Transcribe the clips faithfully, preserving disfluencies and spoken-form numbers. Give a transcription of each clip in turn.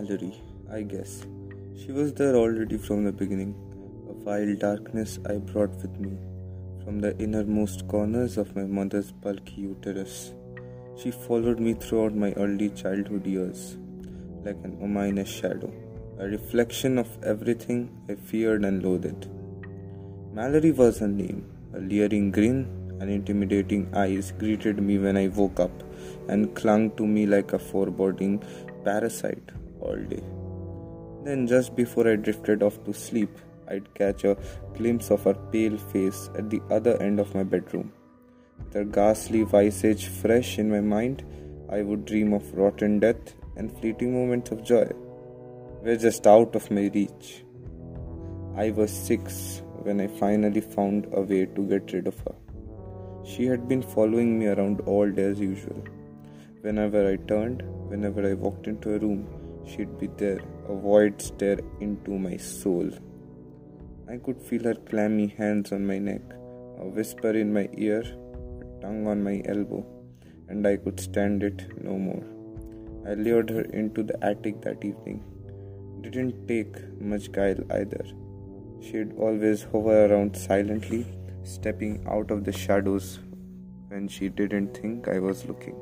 Mallory, I guess. She was there already from the beginning, a vile darkness I brought with me from the innermost corners of my mother's bulky uterus. She followed me throughout my early childhood years, like an ominous shadow, a reflection of everything I feared and loathed. Mallory was her name. A leering grin and intimidating eyes greeted me when I woke up and clung to me like a foreboding parasite all day. Then, just before I drifted off to sleep, I'd catch a glimpse of her pale face at the other end of my bedroom. With her ghastly visage fresh in my mind, I would dream of rotten death and fleeting moments of joy were just out of my reach. I was six when I finally found a way to get rid of her. She had been following me around all day as usual. Whenever I turned, whenever I walked into a room, she'd be there, a void stare into my soul. I could feel her clammy hands on my neck, a whisper in my ear, a tongue on my elbow, and I could stand it no more. I lured her into the attic that evening. Didn't take much guile either. She'd always hover around silently, stepping out of the shadows when she didn't think I was looking.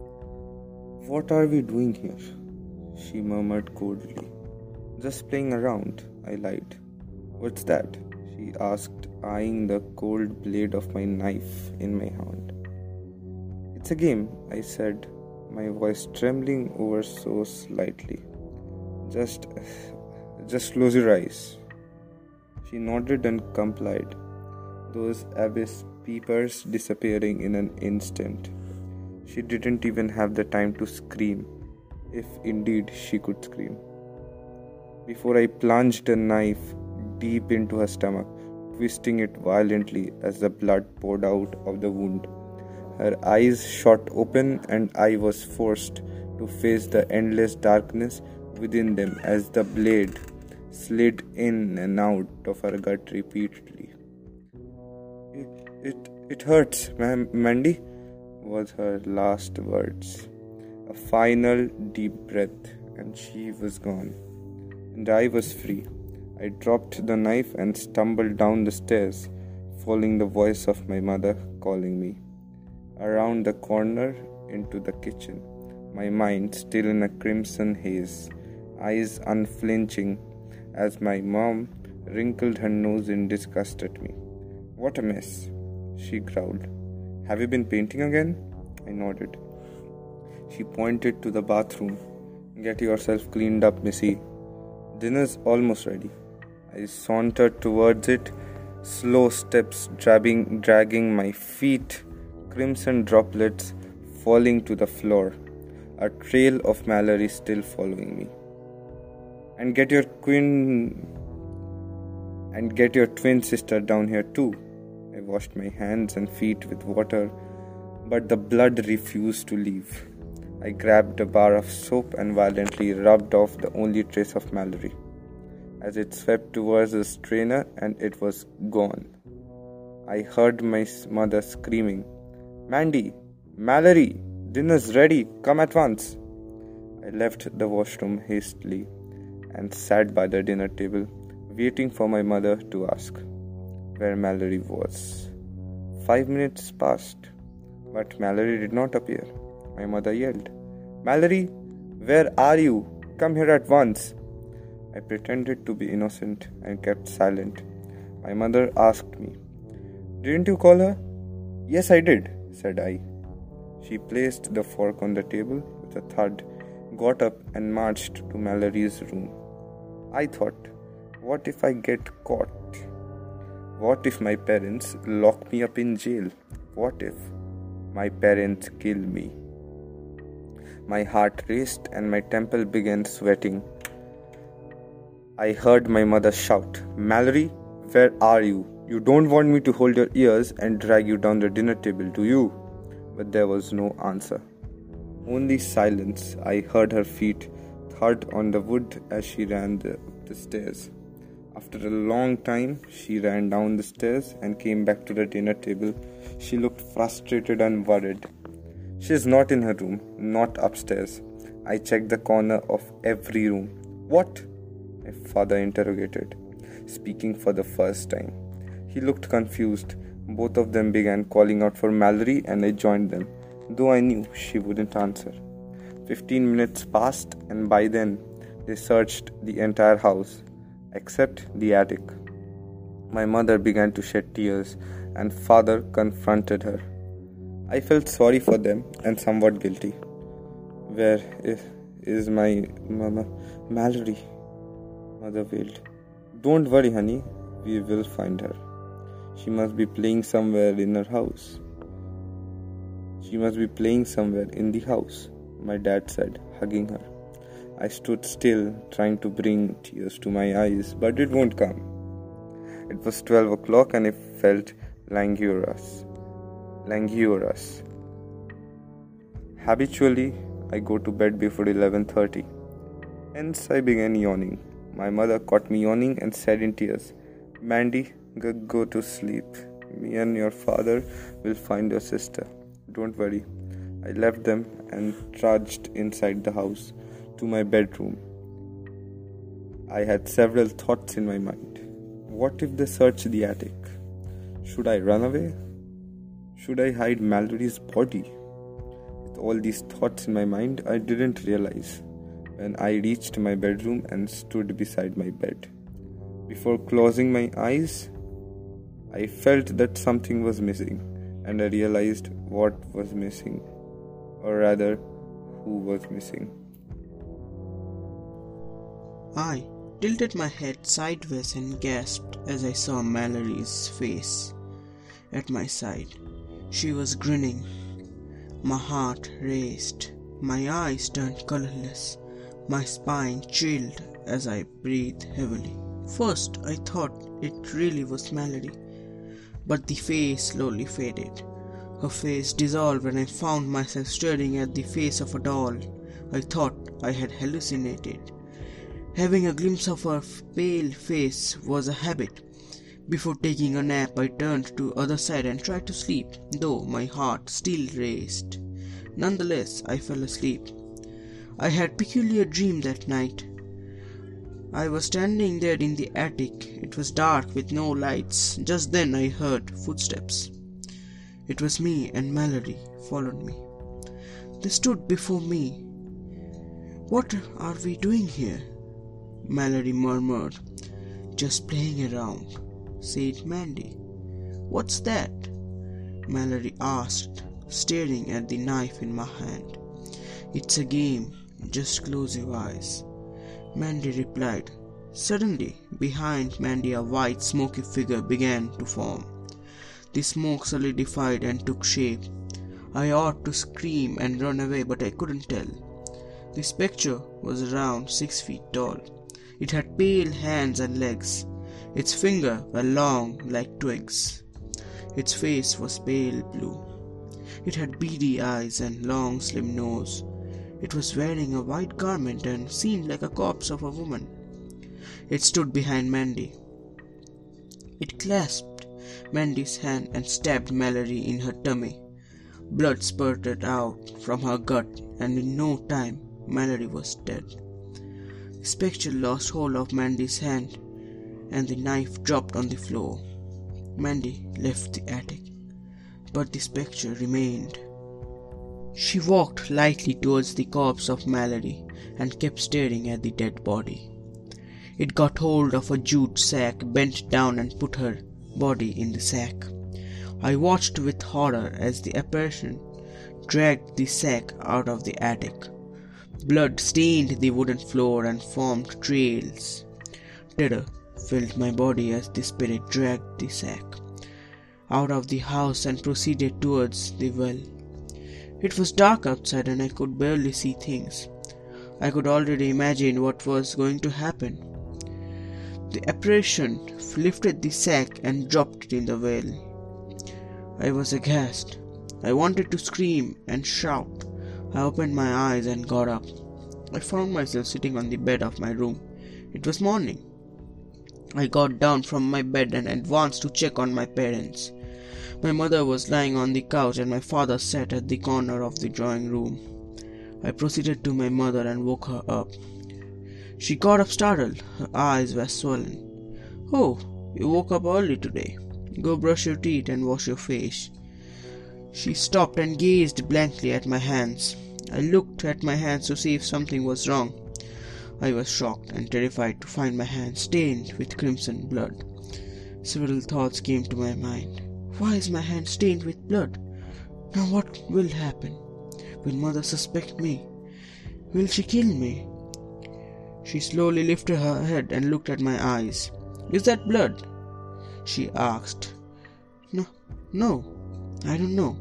"What are we doing here?" she murmured coldly. "Just playing around," I lied. "What's that?" she asked, eyeing the cold blade of my knife in my hand. "It's a game," I said, my voice trembling ever so slightly. Just, just close your eyes." She nodded and complied, those abyss peepers disappearing in an instant. She didn't even have the time to scream, if indeed she could scream, before I plunged a knife deep into her stomach, twisting it violently as the blood poured out of the wound. Her eyes shot open and I was forced to face the endless darkness within them as the blade slid in and out of her gut repeatedly. It, it, it hurts, ma'am, Mandy, was her last words. A final deep breath, and she was gone. And I was free. I dropped the knife and stumbled down the stairs, following the voice of my mother calling me. Around the corner into the kitchen, my mind still in a crimson haze, eyes unflinching as my mom wrinkled her nose in disgust at me. "What a mess," she growled. "Have you been painting again?" I nodded. She pointed to the bathroom. "Get yourself cleaned up, Missy. Dinner's almost ready." I sauntered towards it, slow steps dragging, dragging my feet, crimson droplets falling to the floor, a trail of Mallory still following me. And get your queen and get your twin sister down here too." I washed my hands and feet with water, but the blood refused to leave. I grabbed a bar of soap and violently rubbed off the only trace of Mallory, as it swept towards the strainer and it was gone. I heard my mother screaming, "Mandy! Mallory! Dinner's ready! Come at once!" I left the washroom hastily and sat by the dinner table, waiting for my mother to ask where Mallory was. Five minutes passed, but Mallory did not appear. My mother yelled, "Mallory, where are you? Come here at once!" I pretended to be innocent and kept silent. My mother asked me, "Didn't you call her?" "Yes, I did," said I. She placed the fork on the table with a thud, got up and marched to Mallory's room. I thought, what if I get caught? What if my parents lock me up in jail? What if my parents kill me? My heart raced and my temple began sweating. I heard my mother shout, "Mallory, where are you? You don't want me to hold your ears and drag you down the dinner table, do you?" But there was no answer. Only silence. I heard her feet thud on the wood as she ran the, the stairs. After a long time, she ran down the stairs and came back to the dinner table. She looked frustrated and worried. "She's not in her room, not upstairs. I checked the corner of every room. What? My father interrogated, speaking for the first time. He looked confused. Both of them began calling out for Mallory and I joined them, though I knew she wouldn't answer. Fifteen minutes passed and by then they searched the entire house, except the attic. My mother began to shed tears and father confronted her. I felt sorry for them and somewhat guilty. Where is, is my mama, Mallory? Mother wailed. Don't worry, honey. We will find her. She must be playing somewhere in her house. She must be playing somewhere in the house, my dad said, hugging her. I stood still, trying to bring tears to my eyes, but it won't come. It was twelve o'clock and I felt languorous. Languorous. Habitually, I go to bed before eleven thirty. Hence, I began yawning. My mother caught me yawning and said in tears, Mandy, go, go to sleep. Me and your father will find your sister. Don't worry. I left them and trudged inside the house to my bedroom. I had several thoughts in my mind. What if they search the attic? Should I run away? Should I hide Mallory's body? With all these thoughts in my mind, I didn't realize when I reached my bedroom and stood beside my bed. Before closing my eyes, I felt that something was missing, and I realized what was missing, or rather, who was missing. I tilted my head sideways and gasped as I saw Mallory's face at my side. She was grinning. My heart raced. My eyes turned colorless. My spine chilled as I breathed heavily. First, I thought it really was Mallory, but the face slowly faded. Her face dissolved and I found myself staring at the face of a doll. I thought I had hallucinated. Having a glimpse of her pale face was a habit. Before taking a nap, I turned to the other side and tried to sleep, though my heart still raced. Nonetheless, I fell asleep. I had a peculiar dream that night. I was standing there in the attic. It was dark with no lights. Just then I heard footsteps. It was me, and Mallory followed me. They stood before me. What are we doing here? Mallory murmured. Just playing around, said Mandy. What's that? Mallory asked, staring at the knife in my hand. It's a game, just close your eyes, Mandy replied. Suddenly, behind Mandy a white smoky figure began to form. The smoke solidified and took shape. I ought to scream and run away, but I couldn't tell. The spectre was around six feet tall. It had pale hands and legs. Its fingers were long like twigs. Its face was pale blue. It had beady eyes and long slim nose. It was wearing a white garment and seemed like a corpse of a woman. It stood behind Mandy. It clasped Mandy's hand and stabbed Mallory in her tummy. Blood spurted out from her gut, and in no time Mallory was dead. The spectre lost hold of Mandy's hand, and the knife dropped on the floor. Mandy left the attic, but the spectre remained. She walked lightly towards the corpse of Mallory and kept staring at the dead body. It got hold of a jute sack, bent down and put her body in the sack. I watched with horror as the apparition dragged the sack out of the attic. Blood stained the wooden floor and formed trails. Terror filled my body as the spirit dragged the sack out of the house and proceeded towards the well. It was dark outside and I could barely see things. I could already imagine what was going to happen. The apparition lifted the sack and dropped it in the well. I was aghast. I wanted to scream and shout. I opened my eyes and got up. I found myself sitting on the bed of my room. It was morning. I got down from my bed and advanced to check on my parents. My mother was lying on the couch and my father sat at the corner of the drawing room. I proceeded to my mother and woke her up. She got up startled. Her eyes were swollen. "Oh, you woke up early today. Go brush your teeth and wash your face." She stopped and gazed blankly at my hands. I looked at my hands to see if something was wrong. I was shocked and terrified to find my hands stained with crimson blood. Several thoughts came to my mind. Why is my hand stained with blood? Now what will happen? Will mother suspect me? Will she kill me? She slowly lifted her head and looked at my eyes. "Is that blood?" she asked. No, no, I don't know."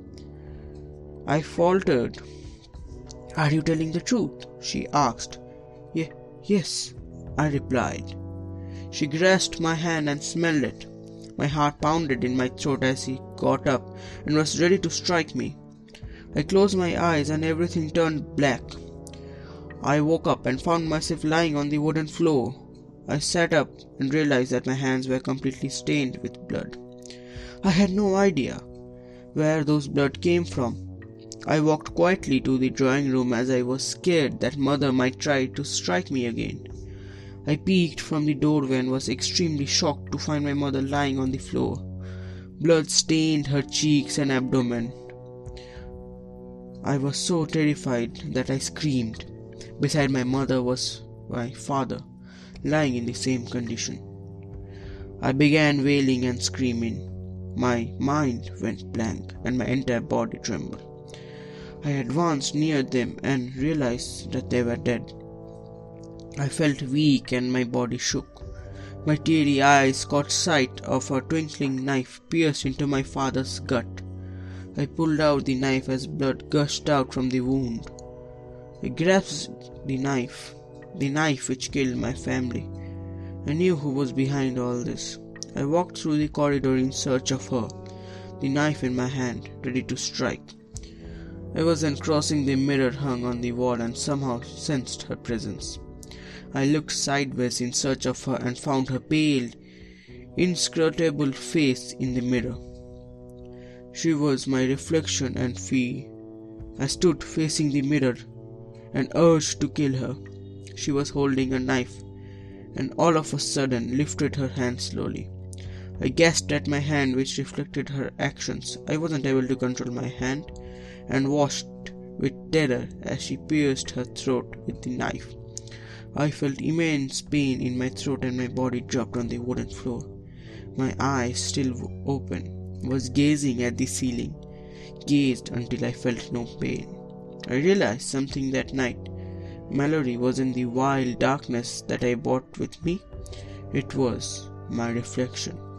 I faltered. "Are you telling the truth?" she asked. Ye- yes, I replied. She grasped my hand and smelled it. My heart pounded in my throat as she got up and was ready to strike me. I closed my eyes and everything turned black. I woke up and found myself lying on the wooden floor. I sat up and realized that my hands were completely stained with blood. I had no idea where those blood came from. I walked quietly to the drawing room as I was scared that mother might try to strike me again. I peeked from the doorway and was extremely shocked to find my mother lying on the floor. Blood stained her cheeks and abdomen. I was so terrified that I screamed. Beside my mother was my father, lying in the same condition. I began wailing and screaming. My mind went blank and my entire body trembled. I advanced near them and realized that they were dead. I felt weak and my body shook. My teary eyes caught sight of a twinkling knife pierced into my father's gut. I pulled out the knife as blood gushed out from the wound. I grasped the knife, the knife which killed my family. I knew who was behind all this. I walked through the corridor in search of her, the knife in my hand, ready to strike. I was then crossing the mirror hung on the wall and somehow sensed her presence. I looked sideways in search of her and found her pale, inscrutable face in the mirror. She was my reflection and fear. I stood facing the mirror and urged to kill her. She was holding a knife and all of a sudden lifted her hand slowly. I gasped at my hand which reflected her actions. I wasn't able to control my hand and watched with terror as she pierced her throat with the knife. I felt immense pain in my throat and my body dropped on the wooden floor. My eyes, still open, was gazing at the ceiling, gazed until I felt no pain. I realized something that night. Mallory was in the wild darkness that I brought with me. It was my reflection.